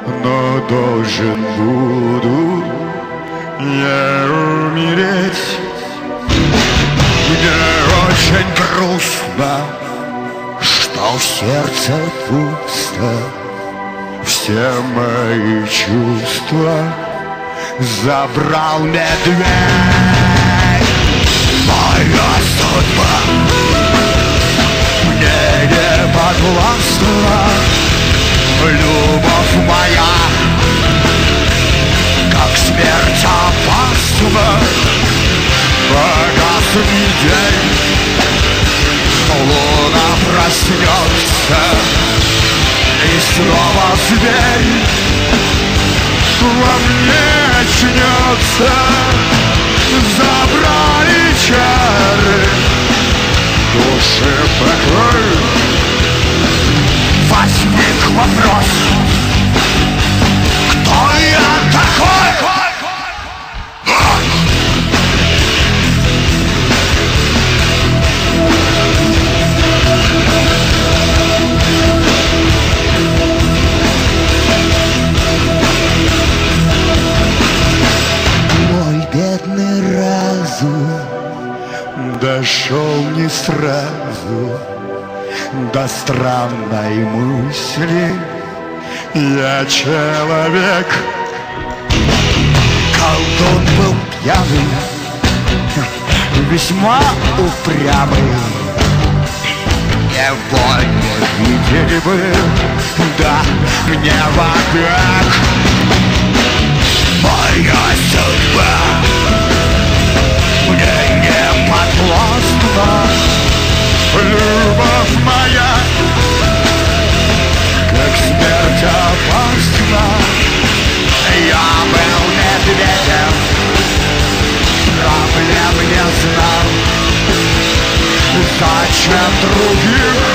но должен буду я умереть. Мне очень грустно, что в сердце пусто. Все мои чувства забрал медведь. Моя судьба мне не подвластна. Любовь моя, как смерть опасна. Погаснет день, луна проснется, и снова зверь во мне очнется. Забрали чары души покой. Возник вопрос, кто я такой? Мой бедный разум дошел не сразу до странной мысли. Я человек. Колдун был пьяный, весьма упрямый. Его не видели бы, да мне вопек. Моя судьба мне не подвластна. Любовь моя, как смерть опасна. Я был медведем, проблем не знал. Зачем других